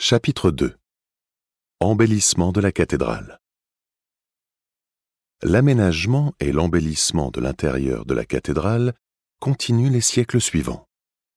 Chapitre 2. Embellissement de la cathédrale. L'aménagement et l'embellissement de l'intérieur de la cathédrale continuent les siècles suivants.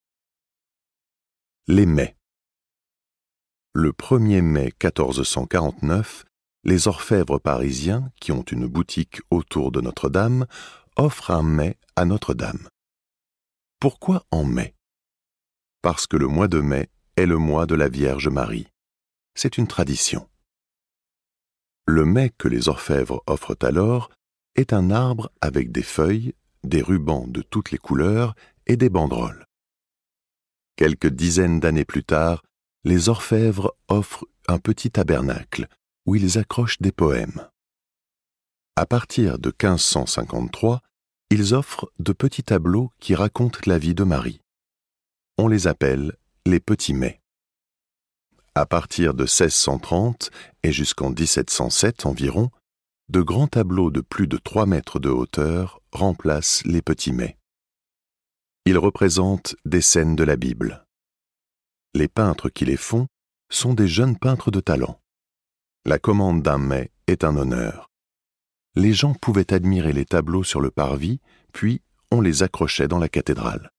Les mai. Le 1er mai 1449, les orfèvres parisiens, qui ont une boutique autour de Notre-Dame, offrent un mai à Notre-Dame. Pourquoi en mai? Parce que le mois de mai est le mois de la Vierge Marie. C'est une tradition. Le mai que les orfèvres offrent alors est un arbre avec des feuilles, des rubans de toutes les couleurs et des banderoles. Quelques dizaines d'années plus tard, les orfèvres offrent un petit tabernacle où ils accrochent des poèmes. À partir de 1553, ils offrent de petits tableaux qui racontent la vie de Marie. On les appelle les petits mai. À partir de 1630 et jusqu'en 1707 environ, de grands tableaux de plus de 3 mètres de hauteur remplacent les petits mai. Ils représentent des scènes de la Bible. Les peintres qui les font sont des jeunes peintres de talent. La commande d'un mai est un honneur. Les gens pouvaient admirer les tableaux sur le parvis, puis on les accrochait dans la cathédrale.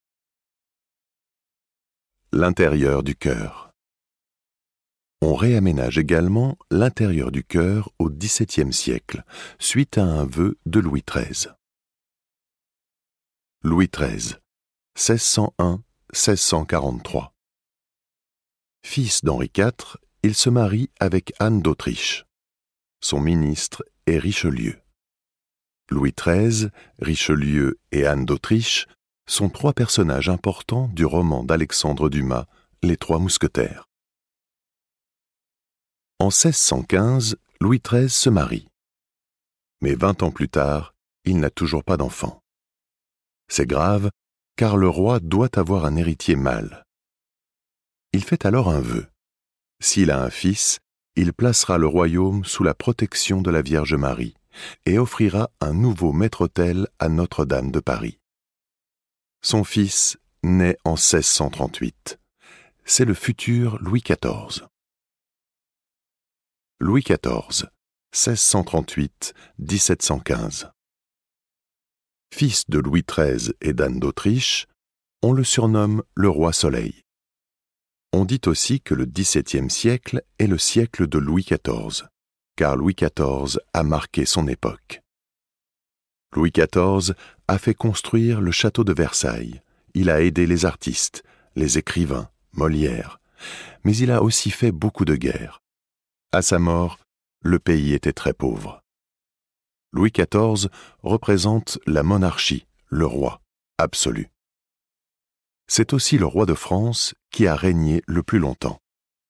L'intérieur du chœur. On réaménage également l'intérieur du chœur au XVIIe siècle, suite à un vœu de Louis XIII. Louis XIII, 1601-1643. Fils d'Henri IV, il se marie avec Anne d'Autriche. Son ministre est Richelieu. Louis XIII, Richelieu et Anne d'Autriche sont 3 personnages importants du roman d'Alexandre Dumas, Les Trois Mousquetaires. En 1615, Louis XIII se marie. Mais 20 ans plus tard, il n'a toujours pas d'enfant. C'est grave, car le roi doit avoir un héritier mâle. Il fait alors un vœu. S'il a un fils, il placera le royaume sous la protection de la Vierge Marie et offrira un nouveau maître-autel à Notre-Dame de Paris. Son fils naît en 1638. C'est le futur Louis XIV. Louis XIV, 1638-1715. Fils de Louis XIII et d'Anne d'Autriche, on le surnomme le roi Soleil. On dit aussi que le XVIIe siècle est le siècle de Louis XIV, car Louis XIV a marqué son époque. Louis XIV a fait construire le château de Versailles. Il a aidé les artistes, les écrivains, Molière, mais il a aussi fait beaucoup de guerres. À sa mort, le pays était très pauvre. Louis XIV représente la monarchie, le roi, absolu. C'est aussi le roi de France qui a régné le plus longtemps.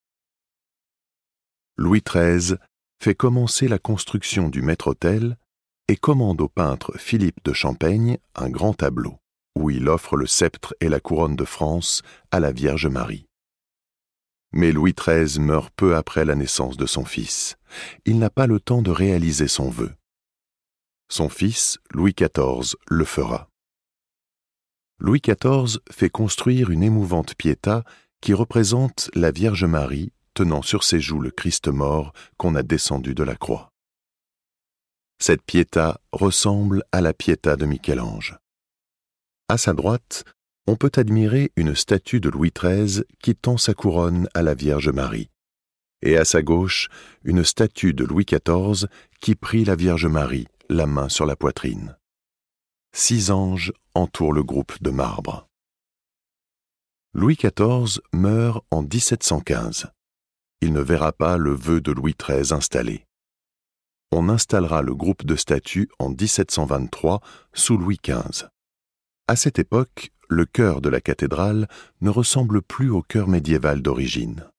Louis XIII fait commencer la construction du maître-autel et commande au peintre Philippe de Champaigne un grand tableau, où il offre le sceptre et la couronne de France à la Vierge Marie. Mais Louis XIII meurt peu après la naissance de son fils. Il n'a pas le temps de réaliser son vœu. Son fils, Louis XIV, le fera. Louis XIV fait construire une émouvante Pietà qui représente la Vierge Marie tenant sur ses joues le Christ mort qu'on a descendu de la croix. Cette Pietà ressemble à la Pietà de Michel-Ange. À sa droite, on peut admirer une statue de Louis XIII qui tend sa couronne à la Vierge Marie, et à sa gauche, une statue de Louis XIV qui prie la Vierge Marie, la main sur la poitrine. 6 anges entourent le groupe de marbre. Louis XIV meurt en 1715. Il ne verra pas le vœu de Louis XIII installé. On installera le groupe de statues en 1723 sous Louis XV. À cette époque, le chœur de la cathédrale ne ressemble plus au chœur médiéval d'origine.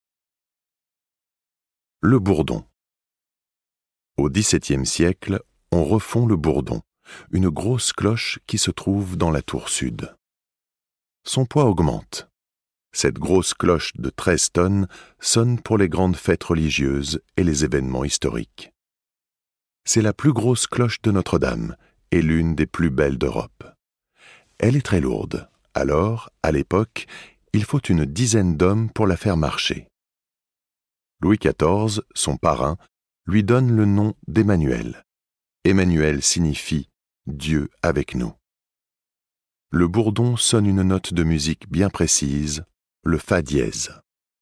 Le bourdon. Au XVIIe siècle, on refond le bourdon, une grosse cloche qui se trouve dans la tour sud. Son poids augmente. Cette grosse cloche de 13 tonnes sonne pour les grandes fêtes religieuses et les événements historiques. C'est la plus grosse cloche de Notre-Dame et l'une des plus belles d'Europe. Elle est très lourde, alors, à l'époque, il faut une dizaine d'hommes pour la faire marcher. Louis XIV, son parrain, lui donne le nom d'Emmanuel. Emmanuel signifie « Dieu avec nous ». Le bourdon sonne une note de musique bien précise, le fa dièse.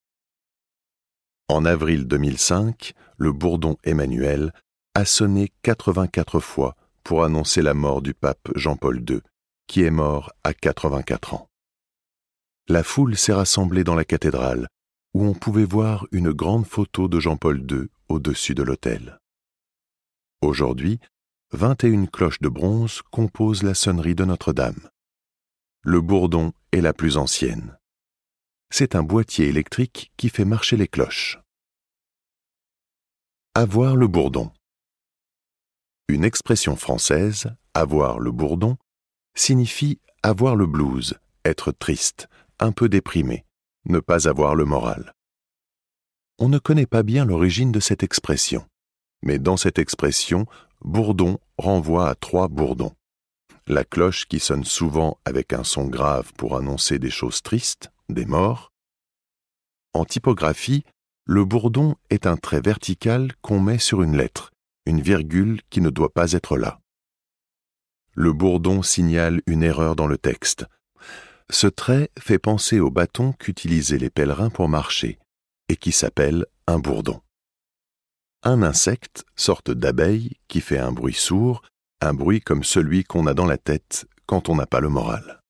En avril 2005, le bourdon Emmanuel a sonné 84 fois pour annoncer la mort du pape Jean-Paul II, qui est mort à 84 ans. La foule s'est rassemblée dans la cathédrale, où on pouvait voir une grande photo de Jean-Paul II au-dessus de l'autel. Aujourd'hui, 21 cloches de bronze composent la sonnerie de Notre-Dame. Le bourdon est la plus ancienne. C'est un boîtier électrique qui fait marcher les cloches. Avoir le bourdon. Une expression française, avoir le bourdon, signifie avoir le blues, être triste, un peu déprimé, ne pas avoir le moral. On ne connaît pas bien l'origine de cette expression, mais dans cette expression, bourdon renvoie à 3 bourdons. La cloche qui sonne souvent avec un son grave pour annoncer des choses tristes, des morts. En typographie, le bourdon est un trait vertical qu'on met sur une lettre, une virgule qui ne doit pas être là. Le bourdon signale une erreur dans le texte. Ce trait fait penser au bâton qu'utilisaient les pèlerins pour marcher, et qui s'appelle un bourdon. Un insecte, sorte d'abeille, qui fait un bruit sourd, un bruit comme celui qu'on a dans la tête quand on n'a pas le moral.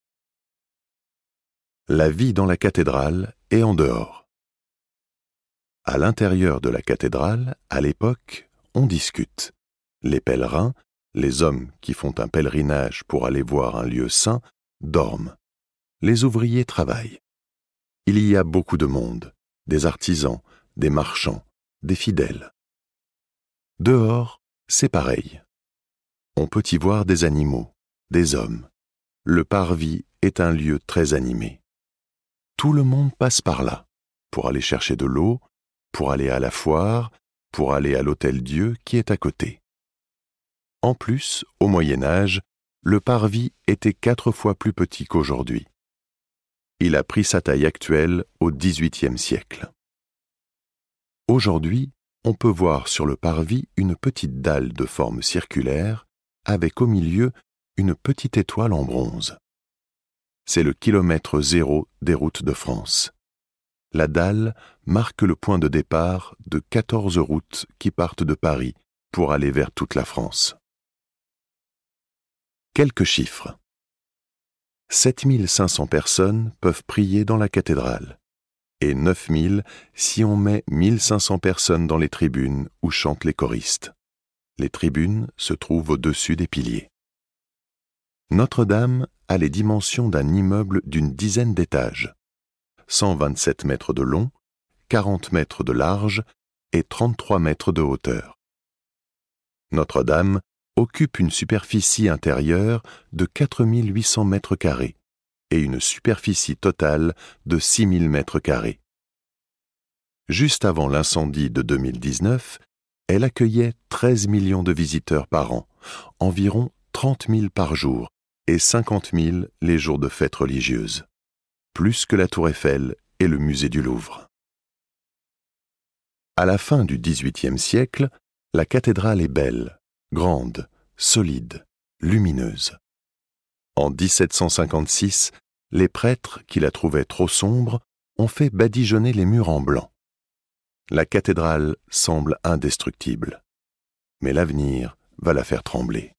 La vie dans la cathédrale et en dehors. À l'intérieur de la cathédrale, à l'époque, on discute. Les pèlerins, les hommes qui font un pèlerinage pour aller voir un lieu saint, dorment. Les ouvriers travaillent. Il y a beaucoup de monde, des artisans, des marchands, des fidèles. Dehors, c'est pareil. On peut y voir des animaux, des hommes. Le parvis est un lieu très animé. Tout le monde passe par là, pour aller chercher de l'eau, pour aller à la foire, pour aller à l'Hôtel-Dieu qui est à côté. En plus, au Moyen-Âge, le parvis était 4 fois plus petit qu'aujourd'hui. Il a pris sa taille actuelle au XVIIIe siècle. Aujourd'hui, on peut voir sur le parvis une petite dalle de forme circulaire avec au milieu une petite étoile en bronze. C'est le kilomètre 0 des routes de France. La dalle marque le point de départ de 14 routes qui partent de Paris pour aller vers toute la France. Quelques chiffres. 7500 personnes peuvent prier dans la cathédrale et 9000 si on met 1500 personnes dans les tribunes où chantent les choristes. Les tribunes se trouvent au-dessus des piliers. Notre-Dame a les dimensions d'un immeuble d'une dizaine d'étages, 127 mètres de long, 40 mètres de large et 33 mètres de hauteur. Notre-Dame occupe une superficie intérieure de 4800 mètres carrés et une superficie totale de 6000 mètres carrés. Juste avant l'incendie de 2019, elle accueillait 13 millions de visiteurs par an, environ 30 000 par jour et 50 000 les jours de fêtes religieuses, plus que la Tour Eiffel et le musée du Louvre. À la fin du XVIIIe siècle, la cathédrale est belle, grande, solide, lumineuse. En 1756, les prêtres qui la trouvaient trop sombre ont fait badigeonner les murs en blanc. La cathédrale semble indestructible, mais l'avenir va la faire trembler.